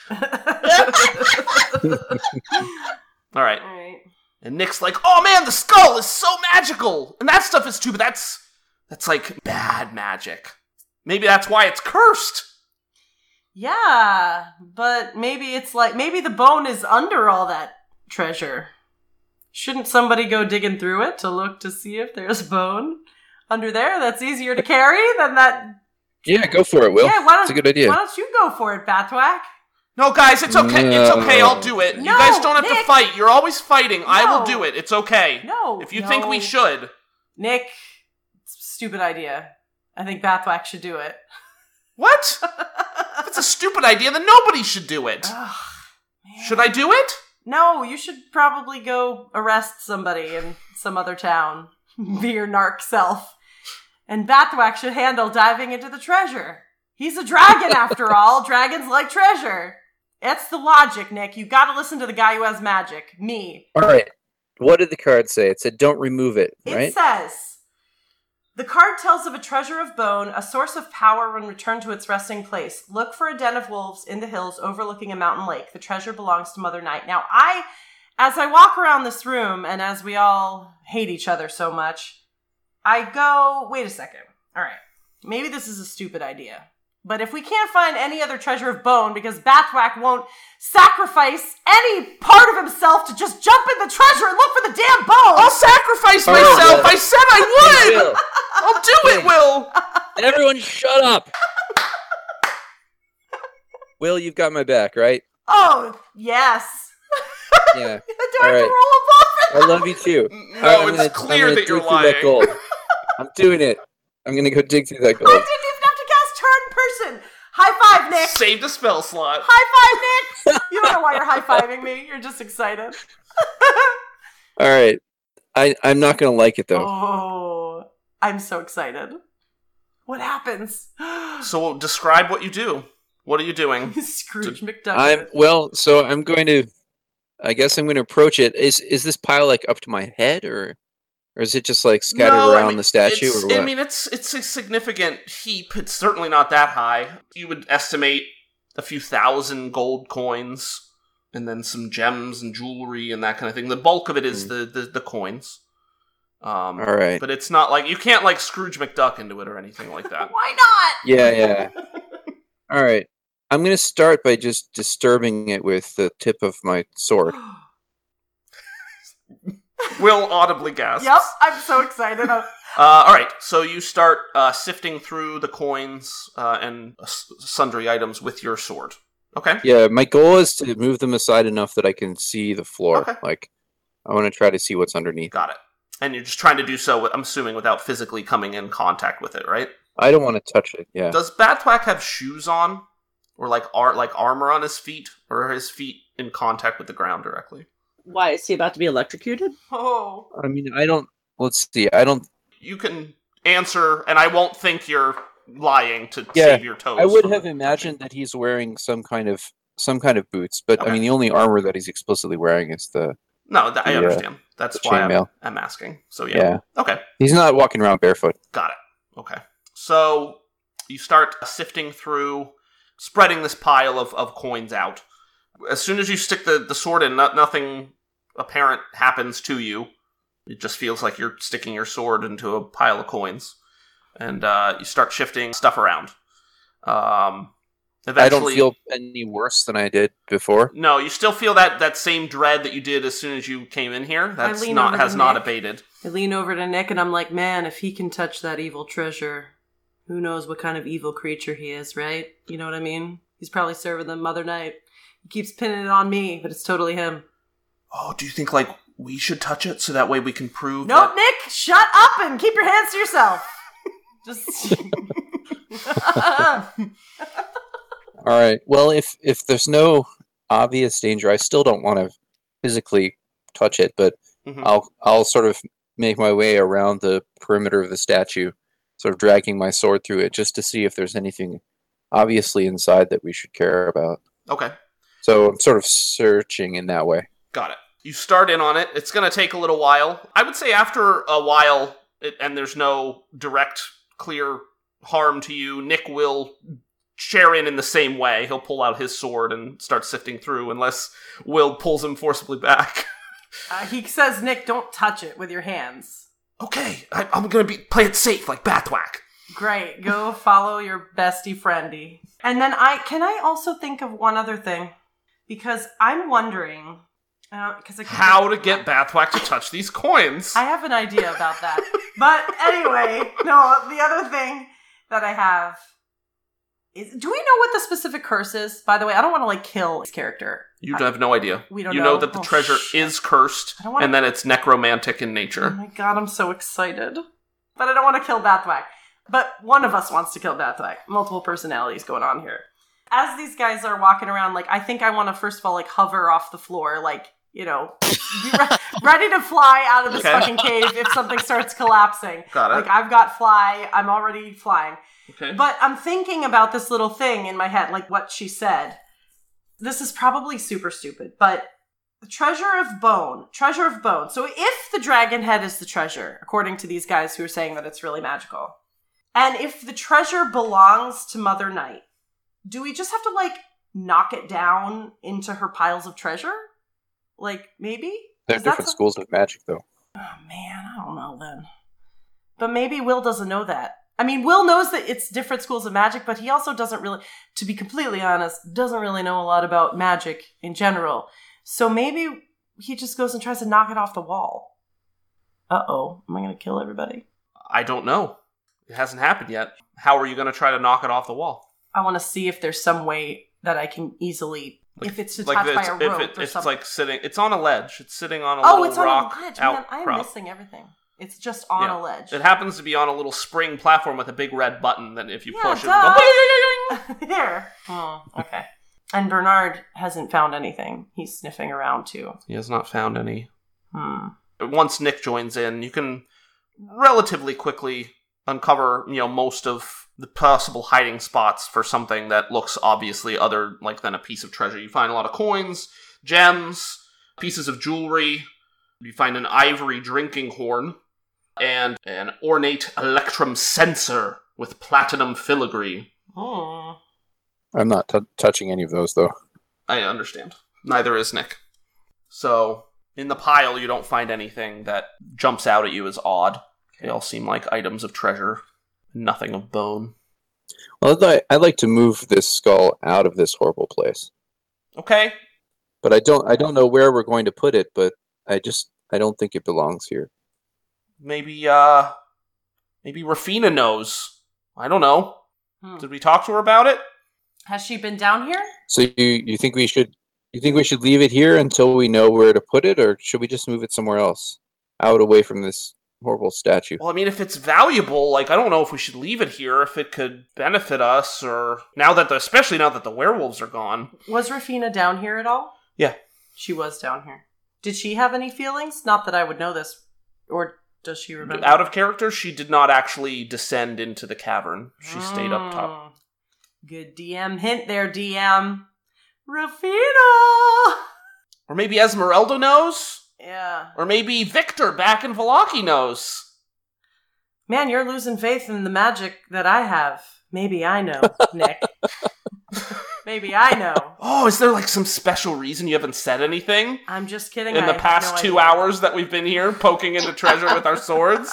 Alright. Alright. And Nick's like, oh man, the skull is so magical! And that stuff is too, but that's, that's like bad magic. Maybe that's why it's cursed. Yeah, but maybe it's like, maybe the bone is under all that treasure. Shouldn't somebody go digging through it to look to see if there's bone under there that's easier to carry than that? Yeah, go for it, Will. Yeah, why don't, It's a good idea. Why don't you go for it, Bathwack? No, guys, it's okay. It's okay. I'll do it. No, you guys don't have to Nick. fight. You're always fighting. I will No. do it. It's okay. No. If you no. think we should. Nick, stupid idea. I think Bathwack should do it. What? If it's a stupid idea, then nobody should do it. Ugh, man. Should I do it? No, you should probably go arrest somebody in some other town. Be your narc self. And Bathwack should handle diving into the treasure. He's a dragon after all. Dragons like treasure. That's the logic, Nick. You gotta listen to the guy who has magic. Me. All right. What did the card say? It said don't remove it, It right? says, the card tells of a treasure of bone, a source of power when returned to its resting place. Look for a den of wolves in the hills overlooking a mountain lake. The treasure belongs to Mother Night. Now, I, as I walk around this room, and as we all hate each other so much, I go, wait a second. All right. Maybe this is a stupid idea. But if we can't find any other treasure of bone because Bathwack won't sacrifice any part of himself to just jump in the treasure and look for the damn bone. I'll sacrifice All right, myself. Will. I said I Hey, would. Will. I'll do it, Will. Everyone shut up. Will, you've got my back, right? Oh, yes. Yeah. Do I All have right. to roll a ball? I love you too. No, All right, I'm it's gonna- clear I'm gonna that you're dig through lying. That gold. I'm doing it. I'm gonna go dig through that I gold. didn't even have to cast turn person. High five, Nick. Saved a spell slot. High five, Nick. You don't know why you're high fiving me. You're just excited. All right. I, I'm not going to like it, though. Oh, I'm so excited. What happens? So describe what you do. What are you doing? Scrooge McDuck. I'm well, so I'm going to. I guess I'm going to approach it. Is is this pile like up to my head, or or is it just like scattered No, I around mean, the statue, it's- or what? I mean, it's it's a significant heap. It's certainly not that high. You would estimate a few thousand gold coins, and then some gems and jewelry and that kind of thing. The bulk of it is Hmm. the, the the coins. Um, All right. But it's not like you can't like Scrooge McDuck into it or anything like that. Why not? Yeah, yeah. All right. I'm going to start by just disturbing it with the tip of my sword. Will audibly gasps. Yep, I'm so excited. Uh, Uh, all right, so you start uh, sifting through the coins uh, and s- sundry items with your sword. Okay. Yeah, my goal is to move them aside enough that I can see the floor. Okay. Like, I want to try to see what's underneath. Got it. And you're just trying to do so, I'm assuming, without physically coming in contact with it, right? I don't want to touch it. Yeah. Does Batthwack have shoes on, or like ar- like armor on his feet, or are his feet in contact with the ground directly? Why is he about to be electrocuted? oh. I mean, I don't. Let's see. I don't. You can answer, and I won't think you're lying to Yeah, save your toes. I would from have it. imagined that he's wearing some kind of some kind of boots, but Okay. I mean, the only armor that he's explicitly wearing is the. No, th- I the, uh, understand. That's the why I'm, chainmail. I'm asking. So yeah. Yeah. Okay. He's not walking around barefoot. Got it. Okay. So you start sifting through, spreading this pile of, of coins out. As soon as you stick the, the sword in, no, nothing apparent happens to you. It just feels like you're sticking your sword into a pile of coins. And uh, you start shifting stuff around. Um, eventually, I don't feel any worse than I did before. No, you still feel that, that same dread that you did as soon as you came in here. That's lean not over to has not Nick. abated. I lean over to Nick and I'm like, man, if he can touch that evil treasure, who knows what kind of evil creature he is, right? You know what I mean? He's probably serving the Mother Night. He keeps pinning it on me, but it's totally him. Oh, do you think like we should touch it so that way we can prove Nope, that? Nick, shut up and keep your hands to yourself. Just. All right. Well, if if there's no obvious danger, I still don't want to physically touch it, but Mhm. I'll I'll sort of make my way around the perimeter of the statue, sort of dragging my sword through it, just to see if there's anything obviously inside that we should care about. Okay. So I'm sort of searching in that way. Got it. You start in on it. It's going to take a little while. I would say after a while, it, and there's no direct, clear harm to you, Nick will share in in the same way. He'll pull out his sword and start sifting through, unless Will pulls him forcibly back. uh, he says, Nick, don't touch it with your hands. Okay, I, I'm going to be play it safe like Batthwack. Great. Go follow your bestie friendy. And then I can I also think of one other thing, because I'm wondering because I can How to get Batthwack to touch these coins. I have an idea about that. But anyway, no, the other thing that I have is, do we know what the specific curse is? By the way, I don't want to like kill his character. You have no idea. We don't you know? know that the Oh, treasure shit. is cursed, I don't wanna- and then it's necromantic in Oh nature. my god, I'm so excited. But I don't want to kill Bathwack. But one of us wants to kill Bathwack. Multiple personalities going on here. As these guys are walking around, like, I think I want to first of all, like, hover off the floor, like, you know, be re- ready to fly out of this Okay. fucking cave if something starts collapsing. Got it. Like, I've got fly, I'm already flying. Okay. But I'm thinking about this little thing in my head, like what she said. This is probably super stupid, but treasure of bone, treasure of bone. So if the dragon head is the treasure, according to these guys who are saying that it's really magical, and if the treasure belongs to Mother Night, do we just have to like knock it down into her piles of treasure? Like maybe? They're Is that different some- schools of magic, though. Oh man, I don't know then. But maybe Will doesn't know that. I mean, Will knows that it's different schools of magic, but he also doesn't really, to be completely honest, doesn't really know a lot about magic in general. So maybe he just goes and tries to knock it off the wall. Uh-oh, am I going to kill everybody? I don't know. It hasn't happened yet. How are you going to try to knock it off the wall? I want to see if there's some way that I can easily, Like- if it's Like attached by it's, a if rope it, or it's something. like sitting. It's on a ledge. It's sitting on a Oh, little it's on rock a ledge. Man, I am outcrop. missing everything. It's just on Yeah. a ledge. It happens to be on a little spring platform with a big red button that if you Yeah, push it, duh. it'll go, There. Oh, okay. And Bernard hasn't found anything. He's sniffing around too. He has not found any. Hmm. once Nick joins in, you can relatively quickly uncover, you know, most of the possible hiding spots for something that looks obviously other like than a piece of treasure. You find a lot of coins, gems, pieces of jewelry. You find an ivory drinking horn and an ornate electrum censer with platinum filigree. Oh. I'm not t- touching any of those, though. I understand. Neither is Nick. So, in the pile, you don't find anything that jumps out at you as odd. They all seem like items of treasure. Nothing of bone. Well, I'd li- I'd like to move this skull out of this horrible place. Okay. But I don't I don't know where we're going to put it, but I just I don't think it belongs here. Maybe, uh... Maybe Rafina knows. I don't know. Hmm. Did we talk to her about it? Has she been down here? So you you think we should you think we should leave it here until we know where to put it, or should we just move it somewhere else? Out away from this horrible statue. Well, I mean, if it's valuable, like, I don't know if we should leave it here, if it could benefit us, or... Now that the... Especially now that the werewolves are gone. Was Rafina down here at all? Yeah. She was down here. Did she have any feelings? Not that I would know this. Or does she remember? Out of character, she did not actually descend into the cavern. She stayed up top. Mm. Good D M hint there, D M. Rafina! Or maybe Esmeralda knows? Yeah. Or maybe Victor back in Velaki knows? Man, you're losing faith in the magic that I have. Maybe I know, Nick. Maybe I know. Oh, is there like some special reason you haven't said anything? I'm just kidding. In I the have past no two idea. hours that we've been here poking into treasure with our swords?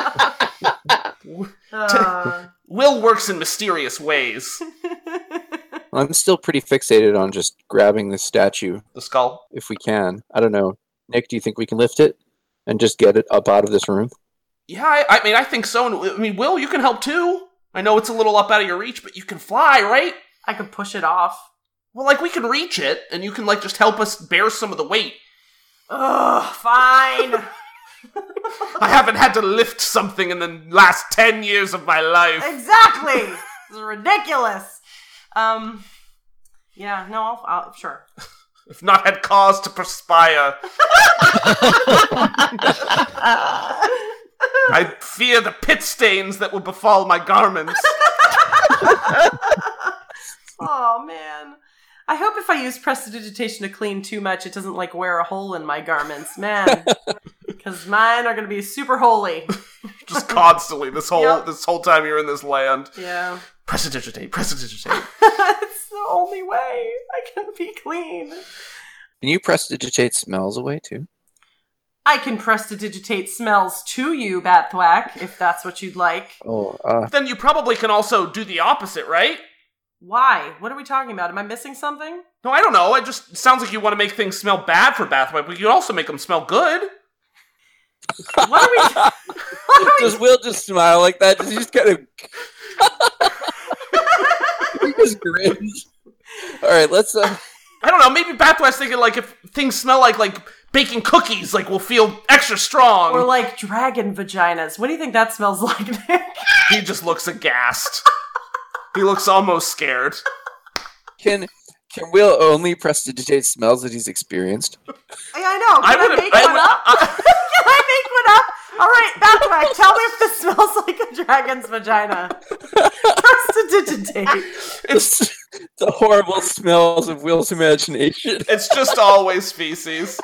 Uh. Will works in mysterious ways. I'm still pretty fixated on just grabbing this statue The skull. if we can. I don't know. Nick, do you think we can lift it and just get it up out of this room? Yeah, I, I mean, I think so. And I mean, Will, you can help too. I know it's a little up out of your reach, but you can fly, right? I could push it off. Well, like, we can reach it, and you can, like, just help us bear some of the weight. Ugh, fine. I haven't had to lift something in the last ten years of my life. Exactly. This is ridiculous. Um, yeah, no, I'll, I'll sure. If not had cause to perspire. I fear the pit stains that will befall my garments. Oh, man. I hope if I use prestidigitation to clean too much, it doesn't, like, wear a hole in my garments. Man. Because mine are going to be super holy. Just constantly, this whole Yep. this whole time you're in this land. Yeah. Prestidigitate, prestidigitate. It's the only way I can be clean. Can you prestidigitate smells away too? I can prestidigitate smells to you, Batthwack, if that's what you'd like. Oh, uh, Then you probably can also do the opposite, right? Why? What are we talking about? Am I missing something? No, I don't know. It just it sounds like you want to make things smell bad for Bathwipe, but you can also make them smell good. What are we... What are we... does Will just smile like that? Does he just kind of... he just grins. All right, let's... Uh... I don't know. Maybe Bathwipe's thinking like if things smell like like baking cookies, like we'll feel extra strong. Or like dragon vaginas. What do you think that smells like, Nick? He just looks aghast. He looks almost scared. Can can Will only prestidigitate smells that he's experienced? Yeah, I know. Can I, wouldn't- make I one would- up? I- Can I make one up? All right, Batthwack, tell me if this smells like a dragon's vagina. Prestidigitate. It's the horrible smells of Will's imagination. It's just always feces.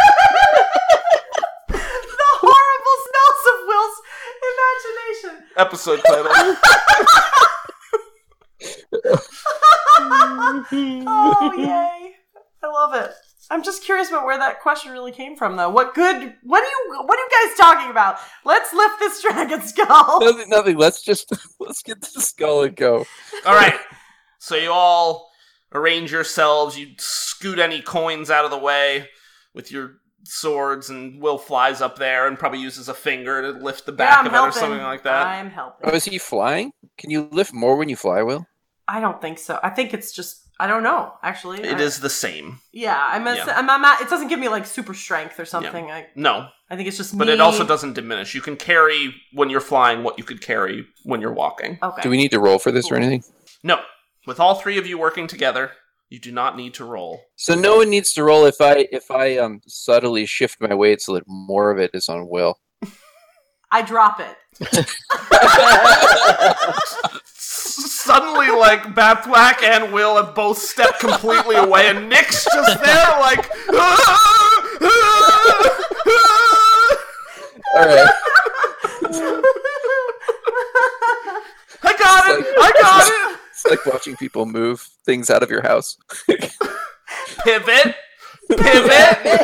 The horrible smells of Will's imagination. Episode title. Oh, yay. I love it. I'm just curious about where that question really came from, though. What good... What are you What are you guys talking about? Let's lift this dragon skull. Nothing, nothing. Let's just let's get the skull and go. All right. So you all arrange yourselves. You scoot any coins out of the way with your swords, and Will flies up there and probably uses a finger to lift the Yeah, back I'm of it helping. or something like that. I'm helping. Oh, is he flying? Can you lift more when you fly, Will? I don't think so. I think it's just... I don't know, actually. It I, is the same. Yeah, I'm, a, Yeah. I'm, I'm at, it doesn't give me, like, super strength or something. I, No, I think it's just but me. it also doesn't diminish. You can carry when you're flying what you could carry when you're walking. Okay. Do we need to roll for this or anything? No. With all three of you working together, You do not need to roll. So no one needs to roll if I if I um subtly shift my weight so that more of it is on Will. I drop it. Suddenly, like, Bathwack and Will have both stepped completely away, and Nick's just there, like, All right. I got it! It's like- I got it! It's like watching people move things out of your house. Pivot! Pivot!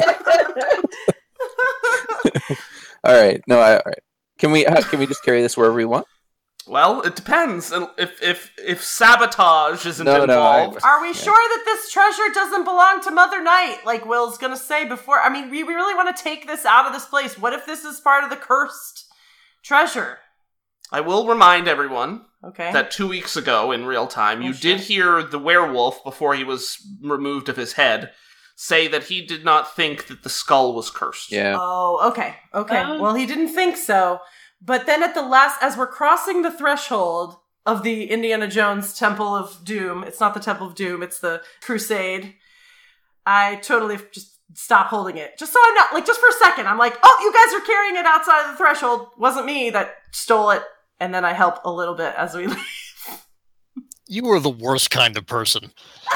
All right. No, I, all right. Can we uh, can we just carry this wherever we want? Well, it depends. If if if sabotage isn't No, no, I- involved. Are we Yeah. sure that this treasure doesn't belong to Mother Night, like Will's gonna say before? I mean, we, we really want to take this out of this place. What if this is part of the cursed treasure? I will remind everyone Okay. that two weeks ago, in real time, Oh, you shit. did hear the werewolf, before he was removed of his head, say that he did not think that the skull was cursed. Yeah. Oh, okay. Okay. Oh. Well, he didn't think so. But then at the last, as we're crossing the threshold of the Indiana Jones Temple of Doom, it's not the Temple of Doom, it's the Crusade, I totally just stop holding it. Just so I'm not, like, just for a second, I'm like, oh, you guys are carrying it outside of the threshold. Wasn't me that stole it. And then I help a little bit as we leave. You are the worst kind of person.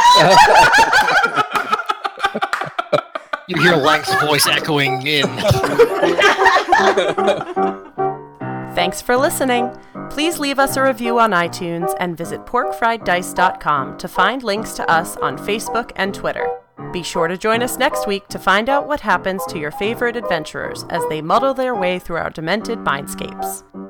You hear Lank's voice echoing in. Thanks for listening. Please leave us a review on iTunes and visit pork fried dice dot com to find links to us on Facebook and Twitter. Be sure to join us next week to find out what happens to your favorite adventurers as they muddle their way through our demented mindscapes.